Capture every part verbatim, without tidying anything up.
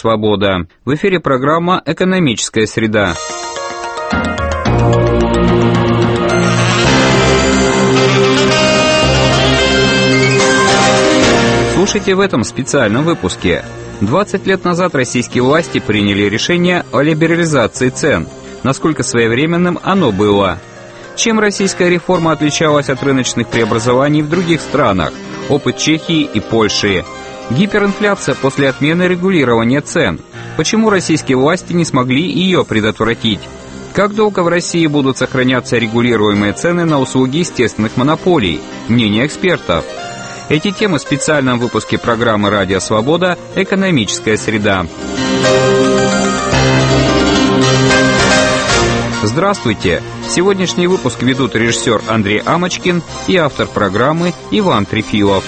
«Свобода». В эфире программа «Экономическая среда». Слушайте в этом специальном выпуске. двадцать лет назад российские власти приняли решение о либерализации цен. Насколько своевременным оно было? Чем российская реформа отличалась от рыночных преобразований в других странах? Опыт Чехии и Польши. Гиперинфляция после отмены регулирования цен. Почему российские власти не смогли ее предотвратить? Как долго в России будут сохраняться регулируемые цены на услуги естественных монополий? Мнение экспертов. Эти темы в специальном выпуске программы «Радио Свобода. Экономическая среда». Здравствуйте! Сегодняшний выпуск ведут режиссер Андрей Амочкин и автор программы Иван Трефилов.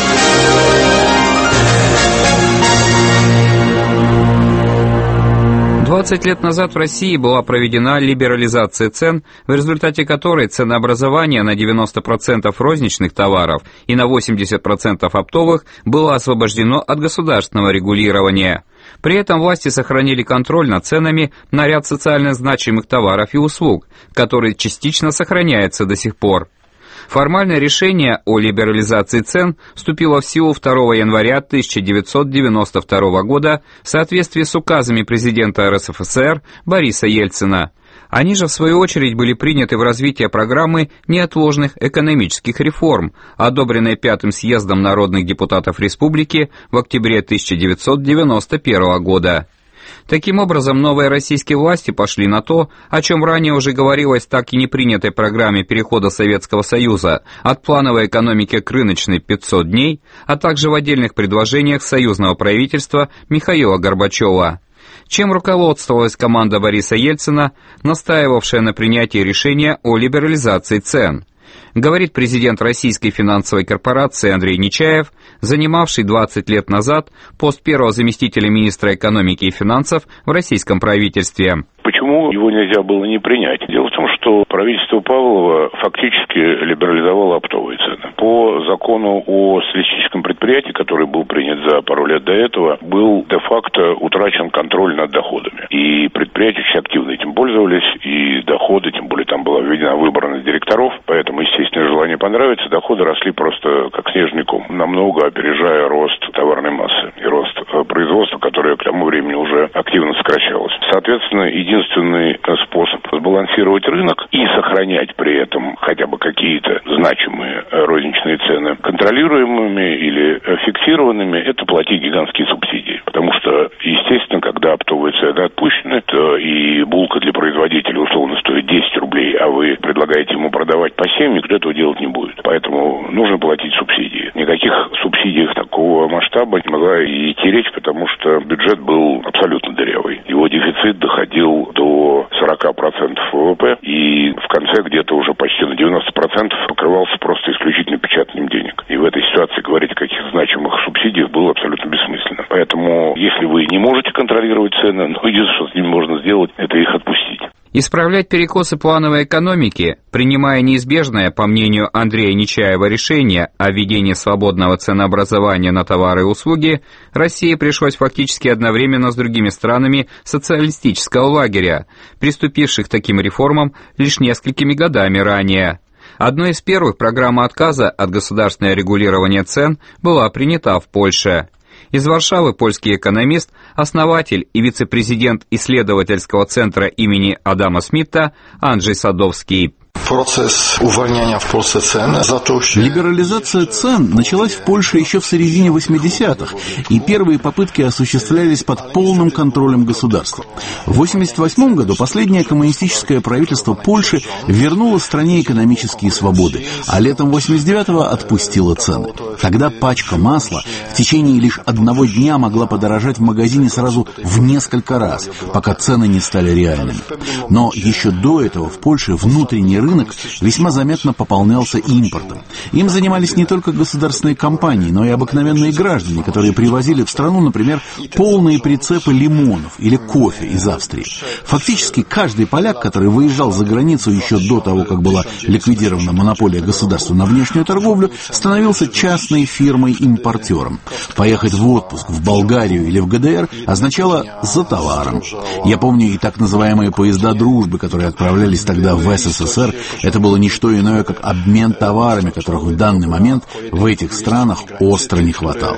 двадцать лет назад в России была проведена либерализация цен, в результате которой ценообразование на девяносто процентов розничных товаров и на восемьдесят процентов оптовых было освобождено от государственного регулирования. При этом власти сохранили контроль над ценами на ряд социально значимых товаров и услуг, который частично сохраняется до сих пор. Формальное решение о либерализации цен вступило в силу второго января тысяча девятьсот девяносто второго года в соответствии с указами президента эр эс эф эс эр Бориса Ельцина. Они же, в свою очередь, были приняты в развитие программы неотложных экономических реформ, одобренной Пятым съездом народных депутатов республики в октябре тысяча девятьсот девяносто первого года. Таким образом, новые российские власти пошли на то, о чем ранее уже говорилось в так и не принятой программе перехода Советского Союза от плановой экономики к рыночной пятьсот дней, а также в отдельных предложениях союзного правительства Михаила Горбачева. Чем руководствовалась команда Бориса Ельцина, настаивавшая на принятии решения о либерализации цен? Говорит президент Российской финансовой корпорации Андрей Нечаев, занимавший двадцать лет назад пост первого заместителя министра экономики и финансов в российском правительстве. Почему его нельзя было не принять? Дело в том, что правительство Павлова фактически либерализовало оптовые цены. По закону о социалистическом предприятии, который был принят за пару лет до этого, был де-факто утрачен контроль над доходами. И предприятия очень активно этим пользовались, и доходы, тем более там была введена выборность директоров, поэтому, естественно, желание понравится, доходы росли просто как снежный ком, намного опережая рост товарной массы и рост производства, которое к тому времени уже активно сокращалось. Соответственно, единственный способ сбалансировать рынок и сохранять при этом хотя бы какие-то значимые розничные цены контролируемыми или фиксированными, это платить гигантские субсидии. Потому что, естественно, когда оптовые цены отпущены, то и булка для производителя условно стоит десять рублей, а вы предлагаете ему продавать по семь, никто этого делать не будет. Поэтому нужно платить субсидии. Никаких субсидий такого масштаба не могла и идти речь, потому что бюджет был абсолютно дырявый. Его дефицит доходил до сорок процентов вэ вэ пэ, и в конце где-то уже почти на девяносто процентов покрывался просто исключительно печатанием денег. И в этой ситуации говорить о каких-то значимых субсидиях было абсолютно бессмысленно. Поэтому, если вы не можете контролировать цены, ну, единственное, что с ними можно сделать, это их отпустить. Исправлять перекосы плановой экономики, принимая неизбежное, по мнению Андрея Нечаева, решение о введении свободного ценообразования на товары и услуги, России пришлось фактически одновременно с другими странами социалистического лагеря, приступивших к таким реформам лишь несколькими годами ранее. Одной из первых программа отказа от государственного регулирования цен была принята в Польше. Из Варшавы польский экономист, основатель и вице-президент исследовательского центра имени Адама Смита Анджей Садовский. Процесс увольнения в Польше цен зато... Либерализация цен началась в Польше еще в середине восьмидесятых, и первые попытки осуществлялись под полным контролем государства. В восемьдесят восьмом году последнее коммунистическое правительство Польши вернуло стране экономические свободы, а летом восемьдесят девятого отпустило цены. Тогда пачка масла в течение лишь одного дня могла подорожать в магазине сразу в несколько раз, пока цены не стали реальными. Но еще до этого в Польше внутренний рынок рынок весьма заметно пополнялся импортом. Им занимались не только государственные компании, но и обыкновенные граждане, которые привозили в страну, например, полные прицепы лимонов или кофе из Австрии. Фактически каждый поляк, который выезжал за границу еще до того, как была ликвидирована монополия государства на внешнюю торговлю, становился частной фирмой-импортером. Поехать в отпуск в Болгарию или в ГДР означало «за товаром». Я помню и так называемые поезда дружбы, которые отправлялись тогда в СССР. Это было не что иное, как обмен товарами, которых в данный момент в этих странах остро не хватало.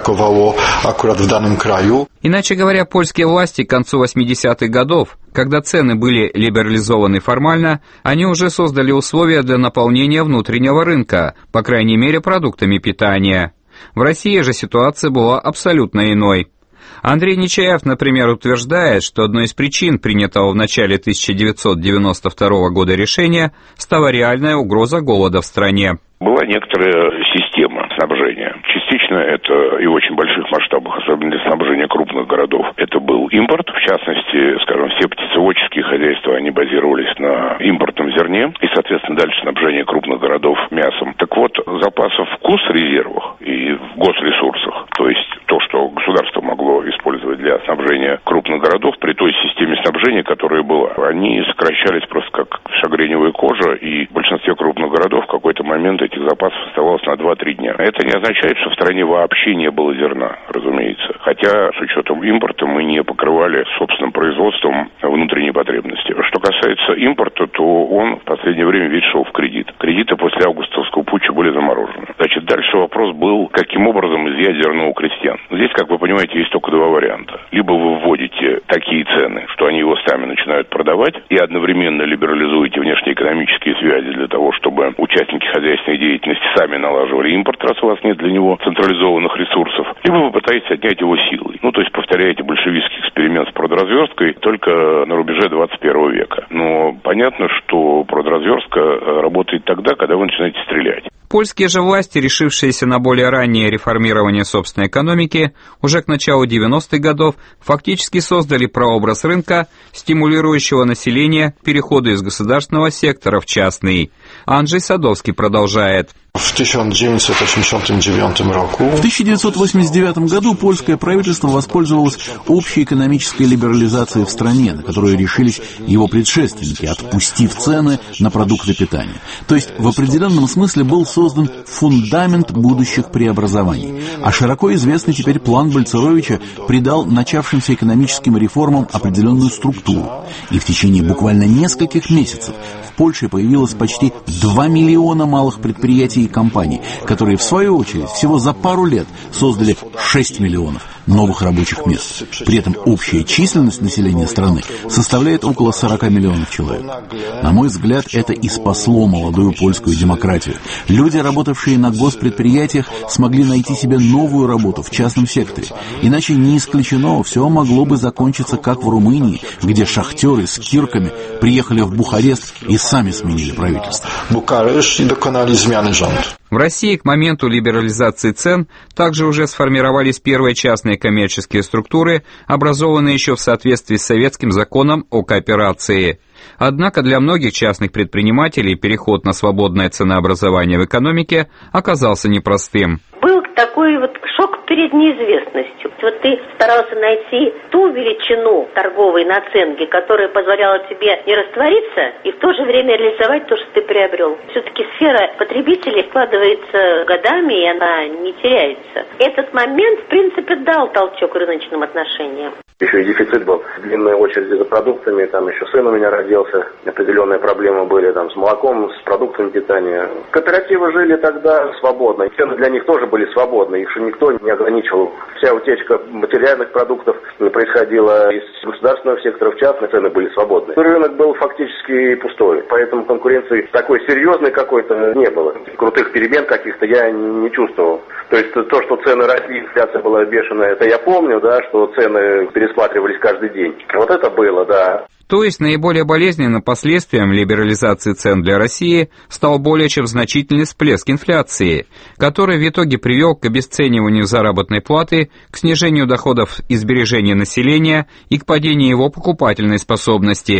Иначе говоря, польские власти к концу восьмидесятых годов, когда цены были либерализованы формально, они уже создали условия для наполнения внутреннего рынка, по крайней мере, продуктами питания. В России же ситуация была абсолютно иной. Андрей Нечаев, например, утверждает, что одной из причин принятого в начале тысяча девятьсот девяносто второго года решения стала реальная угроза голода в стране. Была некоторая система снабжения. Частично это и в очень больших масштабах, особенно для снабжения крупных городов. Это был импорт, в частности, скажем, все птицеводческие хозяйства, они базировались на импортном зерне, и, соответственно, дальше снабжение крупных городов мясом. Так вот, запасов в госрезервах и в госресурсах, то есть то, что государство могло использовать для снабжения крупных городов при той системе снабжения, которая была, они сокращались просто как шагреневая кожа, и в большинстве крупных городов в какой-то момент этих запасов оставалось на два-три дня. Это не означает, что в стране вообще не было зерна, разумеется. Хотя с учетом импорта мы не покрывали собственным производством внутренние потребности. Что касается импорта, то он в последнее время ведь шел в кредит. Кредиты после августовского путча были заморожены. Значит, дальше вопрос был, каким образом изъять зерно у крестьян. Здесь, как вы понимаете, есть только два варианта. Либо вы вводите такие цены, что они его сами начинают продавать, и одновременно либерализуете внешнеэкономические связи для того, чтобы участники хозяйственной деятельности сами налаживали импорт, раз у вас нет для него централизованных ресурсов, либо вы пытаетесь отнять его силой. Ну, то есть повторяете большевистский эксперимент с продразверсткой только на рубеже двадцать первого века. Но понятно, что продразверстка работает тогда, когда вы начинаете стрелять. Польские же власти, решившиеся на более раннее реформирование собственной экономики, уже к началу девяностых годов фактически создали прообраз рынка, стимулирующего население к переходу из государственного сектора в частный. Анджей Садовский продолжает. В тысяча девятьсот восемьдесят девятом року В тысяча девятьсот восемьдесят девятом году польское правительство воспользовалось общей экономической либерализацией в стране, на которую решились его предшественники, отпустив цены на продукты питания. То есть в определенном смысле был создан фундамент будущих преобразований. А широко известный теперь план Бальцеровича придал начавшимся экономическим реформам определенную структуру. И в течение буквально нескольких месяцев в Польше появилось почти два миллиона малых предприятий и компаний, которые, в свою очередь, всего за пару лет создали шесть миллионов новых рабочих мест. При этом общая численность населения страны составляет около сорок миллионов человек. На мой взгляд, это и спасло молодую польскую демократию. Люди, работавшие на госпредприятиях, смогли найти себе новую работу в частном секторе. Иначе не исключено, все могло бы закончиться как в Румынии, где шахтеры с кирками приехали в Бухарест и сами сменили правительство. Бухарест и доконали смены rząd. В России к моменту либерализации цен также уже сформировались первые частные коммерческие структуры, образованные еще в соответствии с советским законом о кооперации. Однако для многих частных предпринимателей переход на свободное ценообразование в экономике оказался непростым. Был такой вот шок перед неизвестностью. Вот ты старался найти ту величину торговой наценки, которая позволяла тебе не раствориться и в то же время реализовать то, что ты приобрел. Все-таки сфера потребителей складывается годами, и она не теряется. Этот момент, в принципе, дал толчок рыночным отношениям. Еще и дефицит был. Длинные очереди за продуктами, там еще сын у меня родился, определенные проблемы были там с молоком, с продуктами питания. Кооперативы жили тогда свободно, цены для них тоже были свободны, их же никто не ограничивал. Вся утечка материальных продуктов происходила из государственного сектора в частный, цены были свободны. Рынок был фактически пустой, поэтому конкуренции такой серьезной какой-то не было. Крутых перемен каких-то я не чувствовал. То есть то, что цены росли, инфляция была бешеная, это я помню, да, что цены пересматривались каждый день. Вот это было, да. То есть наиболее болезненным последствием либерализации цен для России стал более чем значительный всплеск инфляции, который в итоге привел к обесцениванию заработной платы, к снижению доходов и сбережений населения и к падению его покупательной способности.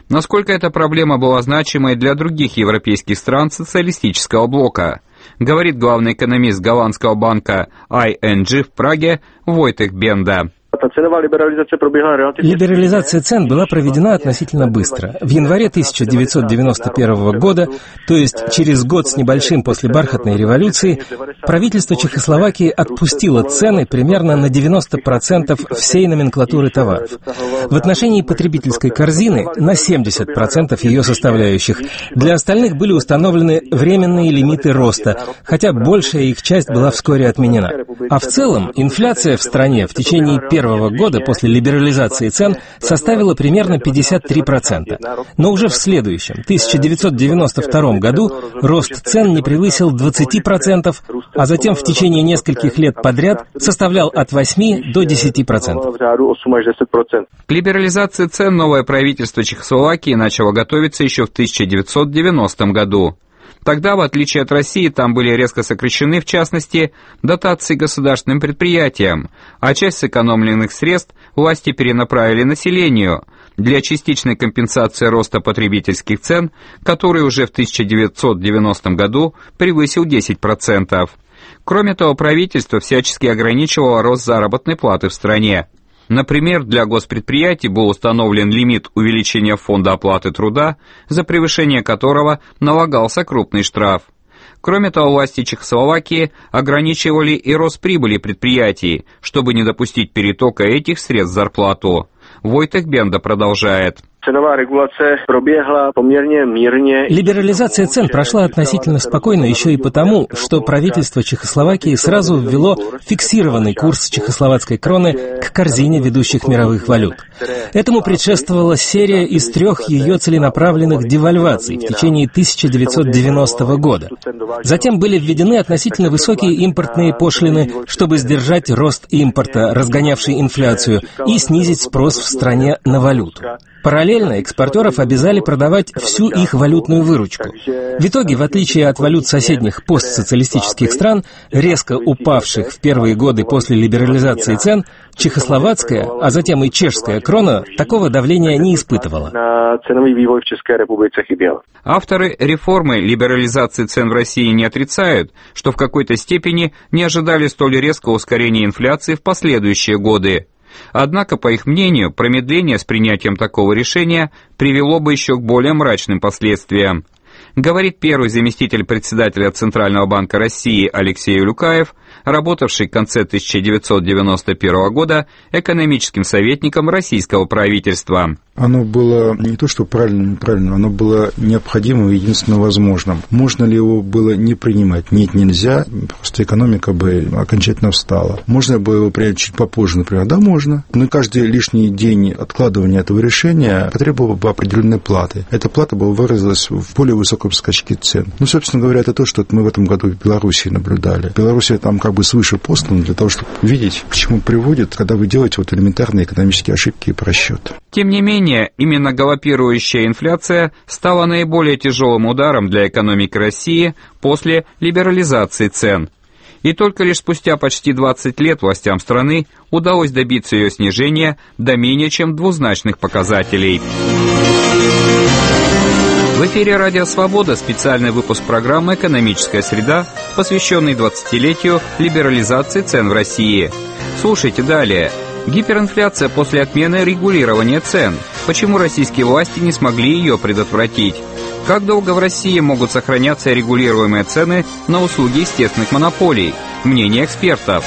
Насколько эта проблема была значимой для других европейских стран социалистического блока, говорит главный экономист голландского банка ай эн джи в Праге Войtek Бенда. Либерализация цен была проведена относительно быстро. В январе тысяча девятьсот девяносто первого года, то есть через год с небольшим после бархатной революции, правительство Чехословакии отпустило цены примерно на девяносто процентов всей номенклатуры товаров. В отношении потребительской корзины на семьдесят процентов ее составляющих. Для остальных были установлены временные лимиты роста, хотя большая их часть была вскоре отменена. А в целом инфляция в стране в течение первого года после либерализации цен составила примерно пятьдесят три процента. Но уже в следующем, тысяча девятьсот девяносто втором году, рост цен не превысил двадцати процентов, а затем в течение нескольких лет подряд составлял от восьми до десяти процентов. К либерализации цен новое правительство Чехословакии начало готовиться еще в тысяча девятьсот девяностом году. Тогда, в отличие от России, там были резко сокращены, в частности, дотации государственным предприятиям, а часть сэкономленных средств власти перенаправили населению для частичной компенсации роста потребительских цен, который уже в тысяча девятьсот девяностом году превысил десять процентов. Кроме того, правительство всячески ограничивало рост заработной платы в стране. Например, для госпредприятий был установлен лимит увеличения фонда оплаты труда, за превышение которого налагался крупный штраф. Кроме того, власти Чехословакии ограничивали и рост прибыли предприятий, чтобы не допустить перетока этих средств в зарплату. Войtek Бенда продолжает. Либерализация цен прошла относительно спокойно еще и потому, что правительство Чехословакии сразу ввело фиксированный курс чехословацкой кроны к корзине ведущих мировых валют. Этому предшествовала серия из трех ее целенаправленных девальваций в течение тысяча девятьсот девяностого года. Затем были введены относительно высокие импортные пошлины, чтобы сдержать рост импорта, разгонявший инфляцию, и снизить спрос в стране на валюту. Параллельно экспортеров обязали продавать всю их валютную выручку. В итоге, в отличие от валют соседних постсоциалистических стран, резко упавших в первые годы после либерализации цен, чехословацкая, а затем и чешская крона такого давления не испытывала. Авторы реформы либерализации цен в России не отрицают, что в какой-то степени не ожидали столь резкого ускорения инфляции в последующие годы. Однако, по их мнению, промедление с принятием такого решения привело бы еще к более мрачным последствиям. Говорит первый заместитель председателя Центрального банка России Алексей Улюкаев, работавший в конце тысяча девятьсот девяносто первого года экономическим советником российского правительства. Оно было не то, что правильно, неправильно, оно было необходимым и единственно возможным. Можно ли его было не принимать? Нет, нельзя, просто экономика бы окончательно встала. Можно было его принять чуть попозже, например? Да, можно. Но каждый лишний день откладывания этого решения потребовало бы определенной платы. Эта плата бы выразилась в более высоком скачке цен. Ну, собственно говоря, это то, что мы в этом году в Беларуси наблюдали. Беларусь там как бы свыше послана для того, чтобы видеть, к чему приводит, когда вы делаете вот элементарные экономические ошибки и просчеты. Тем не менее, именно галопирующая инфляция стала наиболее тяжелым ударом для экономики России после либерализации цен. И только лишь спустя почти двадцать лет властям страны удалось добиться ее снижения до менее чем двузначных показателей. В эфире «Радио Свобода» специальный выпуск программы «Экономическая среда», посвященный двадцатилетию либерализации цен в России. Слушайте далее. Гиперинфляция после отмены регулирования цен. Почему российские власти не смогли ее предотвратить? Как долго в России могут сохраняться регулируемые цены на услуги естественных монополий? Мнение экспертов.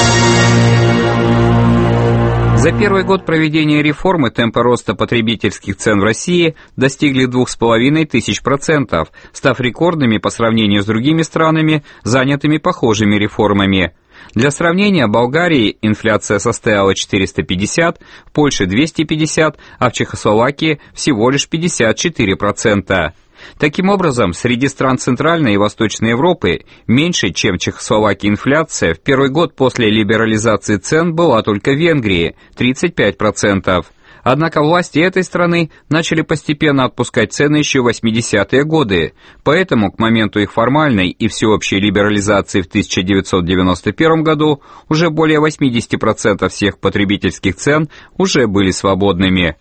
За первый год проведения реформы темпы роста потребительских цен в России достигли двух с половиной тысяч процентов, став рекордными по сравнению с другими странами, занятыми похожими реформами. Для сравнения, в Болгарии инфляция составила четыреста пятьдесят, в Польше двести пятьдесят, а в Чехословакии всего лишь пятьдесят четыре процента. Таким образом, среди стран Центральной и Восточной Европы меньше, чем в Чехословакии, инфляция в первый год после либерализации цен была только в Венгрии – тридцать пять процентов. Однако власти этой страны начали постепенно отпускать цены еще в восьмидесятые годы, поэтому к моменту их формальной и всеобщей либерализации в тысяча девятьсот девяносто первом году уже более восемьдесят процентов всех потребительских цен уже были свободными.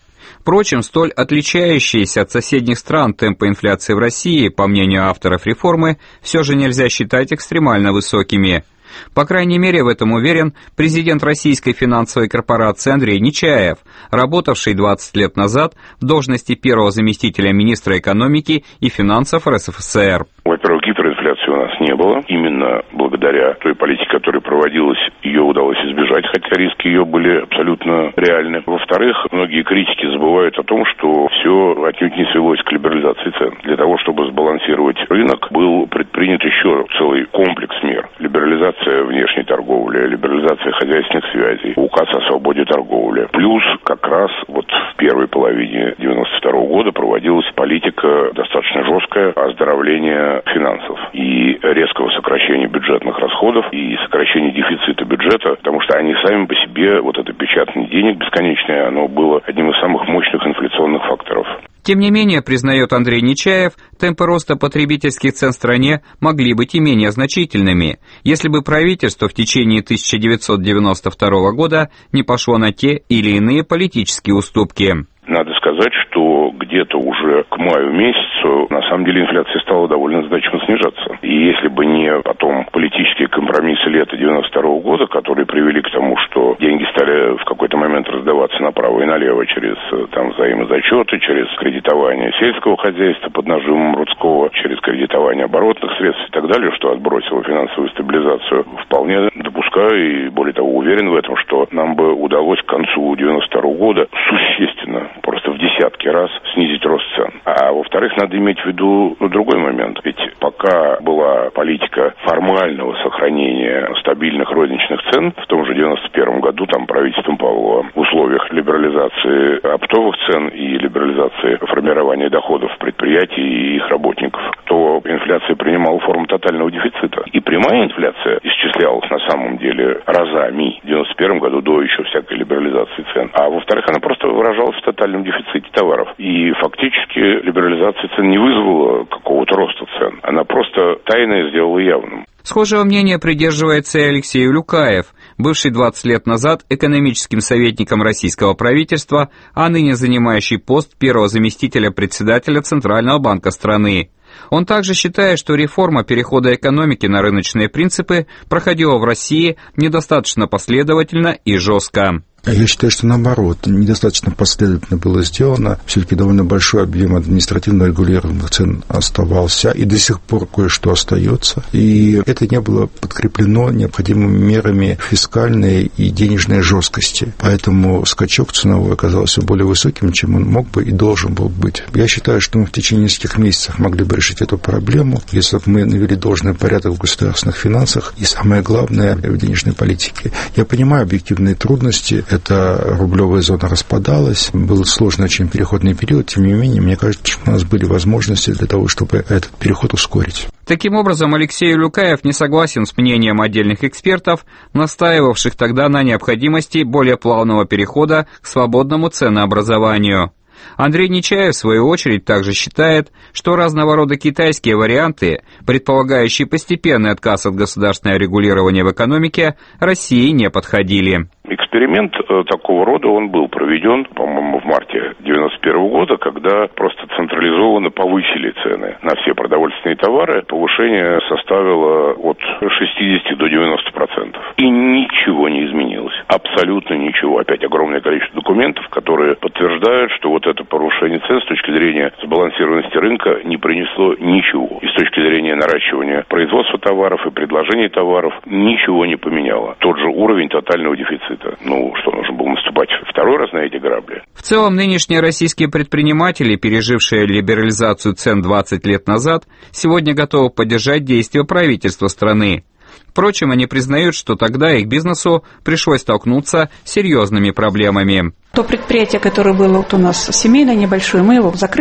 Впрочем, столь отличающиеся от соседних стран темпы инфляции в России, по мнению авторов реформы, все же нельзя считать экстремально высокими. По крайней мере, в этом уверен президент Российской финансовой корпорации Андрей Нечаев, работавший двадцать лет назад в должности первого заместителя министра экономики и финансов эр эс эф эс эр. Во-первых, гиперинфляции у нас не было. Именно благодаря той политике, которая проводилась, ее удалось избежать, хотя риски ее были абсолютно реальны. Во-вторых, многие критики забывают о том, что все отнюдь не свелось к либерализации цен. Для того, чтобы сбалансировать рынок, был предпринят еще целый комплекс мер. Либерализация внешней торговли, либерализация хозяйственных связей, указ о свободе торговли. Плюс как раз вот в первой половине девяносто второго года проводилась политика достаточно жесткая оздоровления финансов и резкого сокращения бюджетных расходов и сокращения дефицита бюджета, потому что они сами по себе, вот это печатание денег бесконечное, оно было одним из самых мощных инфляционных факторов. Тем не менее, признает Андрей Нечаев, темпы роста потребительских цен в стране могли быть и менее значительными, если бы правительство в течение тысяча девятьсот девяносто второго года не пошло на те или иные политические уступки. Надо сказать, что где-то уже к маю месяцу, на самом деле, инфляция стала довольно значимо снижаться. И если бы не потом политические компромиссы лета девяносто второго года, которые привели к тому, что деньги стали в какой-то момент раздаваться направо и налево через там взаимозачеты, через кредитование сельского хозяйства под нажимом Рудского, через кредитование оборотных средств и так далее, что отбросило финансовую стабилизацию, вполне допускаю и, более того, уверен в этом, что нам бы удалось к концу девяносто второго года существенно, просто в десятки раз снизить рост цен. А во-вторых, надо иметь в виду другой момент. Ведь пока была политика формального сохранения стабильных розничных цен, в том же девяносто первом году там правительством Павлова в условиях либерализации оптовых цен и либерализации формирования доходов предприятий и их работников, то инфляция принимала форму тотального дефицита. И прямая инфляция исчислялась на самом деле разами в девяносто первом году до еще всякой либерализации цен. А во-вторых, она просто выражалась в тотальном дефиците товаров. И фактически либерализация цен не вызвала какого-то роста цен. Она просто тайно сделала явным. Схожего мнения придерживается и Алексей Улюкаев, бывший двадцать лет назад экономическим советником российского правительства, а ныне занимающий пост первого заместителя председателя Центрального банка страны. Он также считает, что реформа перехода экономики на рыночные принципы проходила в России недостаточно последовательно и жестко. Я считаю, что наоборот, недостаточно последовательно было сделано. Все-таки довольно большой объем административно-регулированных цен оставался, и до сих пор кое-что остается. И это не было подкреплено необходимыми мерами фискальной и денежной жесткости. Поэтому скачок ценовой оказался более высоким, чем он мог бы и должен был быть. Я считаю, что мы в течение нескольких месяцев могли бы решить эту проблему, если бы мы навели должный порядок в государственных финансах и, самое главное, в денежной политике. Я понимаю объективные трудности. Эта рублевая зона распадалась, был сложный очень переходный период, тем не менее, мне кажется, что у нас были возможности для того, чтобы этот переход ускорить. Таким образом, Алексей Улюкаев не согласен с мнением отдельных экспертов, настаивавших тогда на необходимости более плавного перехода к свободному ценообразованию. Андрей Нечаев, в свою очередь, также считает, что разного рода китайские варианты, предполагающие постепенный отказ от государственного регулирования в экономике, России не подходили. Эксперимент такого рода, он был проведен, по-моему, в марте девяносто первого года, когда просто централизованно повысили цены на все продовольственные товары. Повышение составило от шестидесяти до девяноста процентов. И ничего не изменилось. Абсолютно ничего. Опять огромное количество документов, которые подтверждают, что вот это повышение цен с точки зрения сбалансированности рынка не принесло ничего. И с точки зрения наращивания производства товаров и предложения товаров ничего не поменяло. Тот же уровень тотального дефицита. Ну, что, нужно было наступать второй раз на эти грабли? В целом, нынешние российские предприниматели, пережившие либерализацию цен двадцать лет назад, сегодня готовы поддержать действия правительства страны. Впрочем, они признают, что тогда их бизнесу пришлось столкнуться с серьезными проблемами. То предприятие, которое было вот у нас семейное, небольшое, мы его закрыли.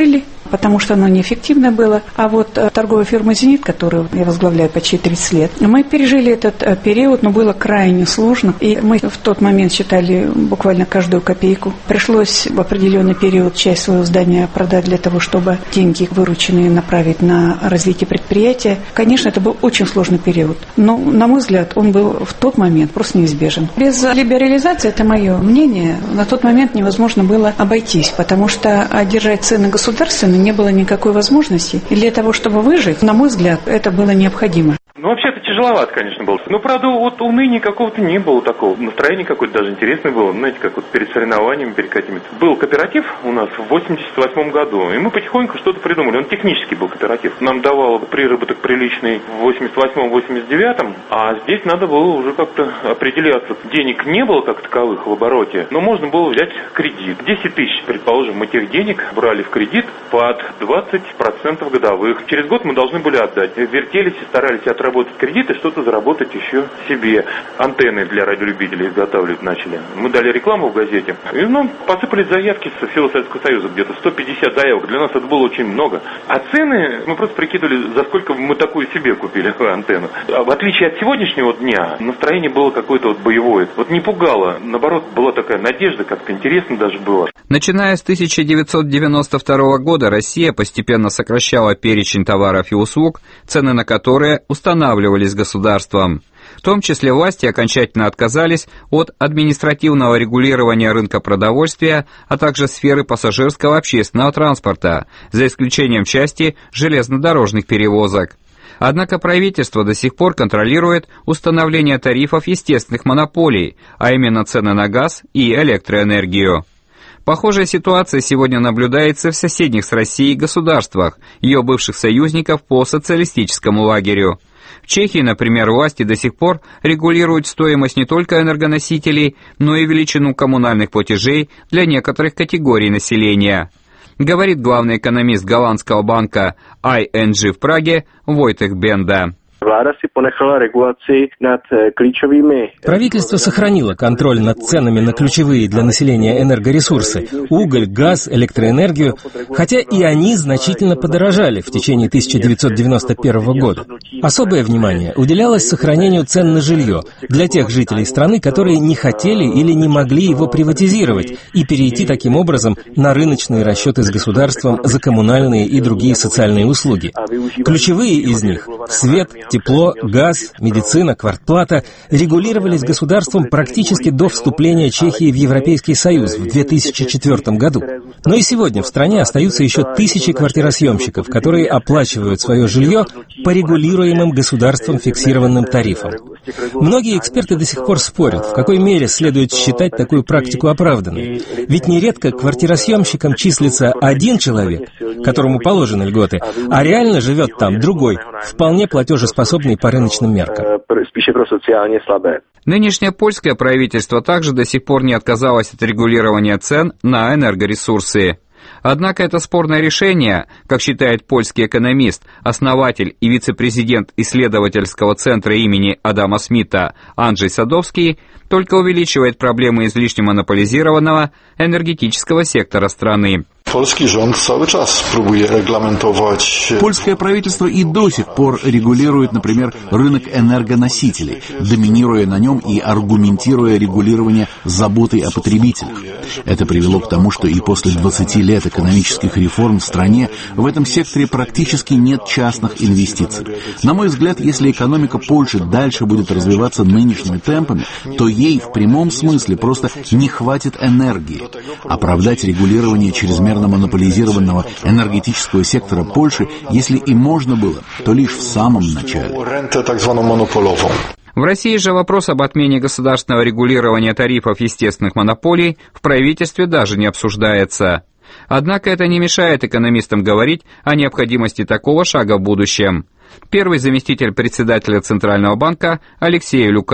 потому что оно неэффективно было. А вот торговая фирма «Зенит», которую я возглавляю почти тридцать лет, мы пережили этот период, но было крайне сложно. И мы в тот момент считали буквально каждую копейку. Пришлось в определенный период часть своего здания продать для того, чтобы деньги, вырученные, направить на развитие предприятия. Конечно, это был очень сложный период. Но, на мой взгляд, он был в тот момент просто неизбежен. Без либерализации, это мое мнение, на тот момент невозможно было обойтись, потому что держать цены государственные не было никакой возможности. И для того, чтобы выжить, на мой взгляд, это было необходимо. Ну, вообще-то тяжеловато, конечно, было. Но, правда, вот уныния какого-то не было такого. Настроение какое-то даже интересное было. Знаете, как вот перед соревнованиями, перед какими-то. Был кооператив у нас в восемьдесят восьмом году, и мы потихоньку что-то придумали. Он технический был кооператив. Нам давал приработок приличный в восемьдесят восьмом — восемьдесят девятом, а здесь надо было уже как-то определяться. Денег не было как таковых в обороте, но можно было взять кредит. десять тысяч, предположим, мы тех денег брали в кредит под двадцать процентов годовых. Через год мы должны были отдать. Вертелись и старались отработать работать кредиты, что-то заработать еще себе. Антенны для радиолюбителей изготавливать начали. Мы дали рекламу в газете. И нам посыпались заявки со всего Советского Союза. Где-то сто пятьдесят заявок. Для нас это было очень много. А цены мы просто прикидывали, за сколько мы такую себе купили антенну. А в отличие от сегодняшнего дня, настроение было какое-то вот боевое. Вот не пугало. Наоборот, была такая надежда, как-то интересно даже было. Начиная с тысяча девятьсот девяносто второго года Россия постепенно сокращала перечень товаров и услуг, цены на которые устанавливались государством. В том числе власти окончательно отказались от административного регулирования рынка продовольствия, а также сферы пассажирского общественного транспорта, за исключением части железнодорожных перевозок. Однако правительство до сих пор контролирует установление тарифов естественных монополий, а именно цены на газ и электроэнергию. Похожая ситуация сегодня наблюдается в соседних с Россией государствах, ее бывших союзников по социалистическому лагерю. В Чехии, например, власти до сих пор регулируют стоимость не только энергоносителей, но и величину коммунальных платежей для некоторых категорий населения. Говорит главный экономист голландского банка ай эн джи в Праге Войтех Бенда. Правительство сохранило контроль над ценами на ключевые для населения энергоресурсы – уголь, газ, электроэнергию, хотя и они значительно подорожали в течение тысяча девятьсот девяносто первого года. Особое внимание уделялось сохранению цен на жилье для тех жителей страны, которые не хотели или не могли его приватизировать и перейти таким образом на рыночные расчеты с государством за коммунальные и другие социальные услуги. Ключевые из них – свет, тепло, газ, медицина, квартплата регулировались государством практически до вступления Чехии в Европейский Союз в две тысячи четвёртом году. Но и сегодня в стране остаются еще тысячи квартиросъемщиков, которые оплачивают свое жилье по регулируемым государством фиксированным тарифам. Многие эксперты до сих пор спорят, в какой мере следует считать такую практику оправданной. Ведь нередко квартиросъемщиком числится один человек, которому положены льготы, а реально живет там другой, вполне платежеспособный по рыночным меркам. Нынешнее польское правительство также до сих пор не отказалось от регулирования цен на энергоресурсы. Однако это спорное решение, как считает польский экономист, основатель и вице-президент исследовательского центра имени Адама Смита Анджей Садовский, только увеличивает проблемы излишне монополизированного энергетического сектора страны. Polski rząd cały czas próbuje reglamentować. Польское правительство и до сих пор регулирует, например, рынок энергоносителей, доминируя на нем и аргументируя регулирование заботой о потребителях. Это привело к тому, что и после двадцати лет экономических реформ в стране в этом секторе практически нет частных инвестиций. На мой взгляд, если экономика Польши дальше будет развиваться нынешними темпами, то ей в прямом смысле просто не хватит энергии. Оправдать регулирование чрезмерно монополизированного энергетического сектора Польши, если и можно было, то лишь в самом начале. В России же вопрос об отмене государственного регулирования тарифов естественных монополий в правительстве даже не обсуждается. Однако это не мешает экономистам говорить о необходимости такого шага в будущем. Первый заместитель председателя Центрального банка Алексей Люкаев.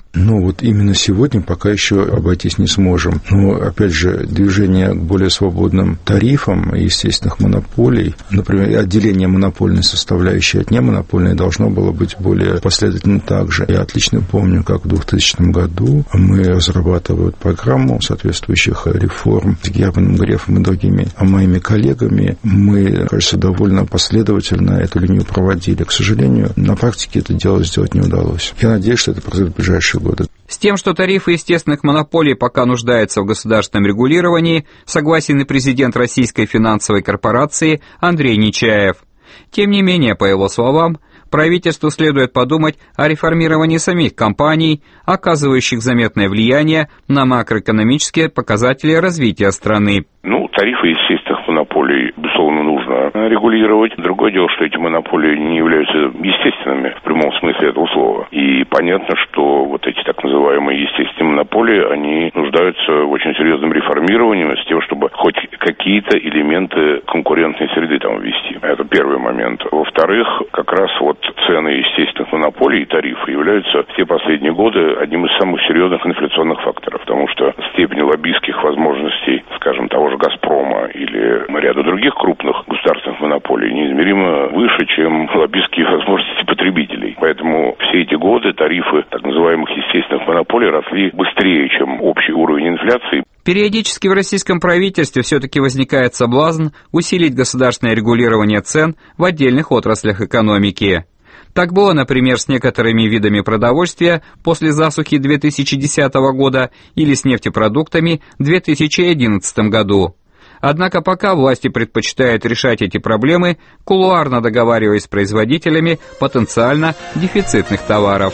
Ну, вот именно сегодня пока еще обойтись не сможем. Но, опять же, движение к более свободным тарифам и естественных монополий, например, отделение монопольной составляющей от немонопольной должно было быть более последовательно так же. Я отлично помню, как в двухтысячном году мы разрабатывали программу соответствующих реформ с Германом Грефом и другими моими коллегами. Мы, кажется, довольно последовательно эту линию проводили. К сожалению, на практике это дело сделать не удалось. Я надеюсь, что это произойдет в ближайшие годы. С тем, что тарифы естественных монополий пока нуждаются в государственном регулировании, согласен и президент Российской финансовой корпорации Андрей Нечаев. Тем не менее, по его словам, правительству следует подумать о реформировании самих компаний, оказывающих заметное влияние на макроэкономические показатели развития страны. Ну, тарифы естественных монополий, безусловно, нужно регулировать. Другое дело, что эти монополии не являются естественными в прямом смысле этого слова. И понятно, что вот эти так называемые естественные монополии, они нуждаются в очень серьезном реформировании с тем, чтобы хоть какие-то элементы конкурентной среды там ввести. Это первый момент. Во-вторых, как раз вот цены естественных монополий и тарифы являются все последние годы одним из самых серьезных инфляционных факторов, потому что степень лоббистских возможностей, скажем, того же «Газпрома» или ряда других крупных государственных монополий неизмеримо выше, чем лоббистские возможности потребителей. Поэтому все эти годы тарифы так называемых естественных монополий росли быстрее, чем общий уровень инфляции. Периодически в российском правительстве все-таки возникает соблазн усилить государственное регулирование цен в отдельных отраслях экономики. Так было, например, с некоторыми видами продовольствия после засухи две тысячи десятого года или с нефтепродуктами в две тысячи одиннадцатом году. Однако пока власти предпочитают решать эти проблемы, кулуарно договариваясь с производителями потенциально дефицитных товаров.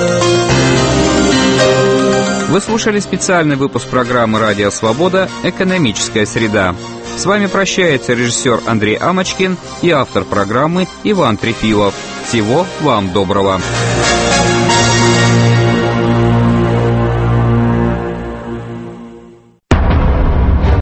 Вы слушали специальный выпуск программы «Радио Свобода. Экономическая среда». С вами прощается режиссер Андрей Амочкин и автор программы Иван Трефилов. Всего вам доброго.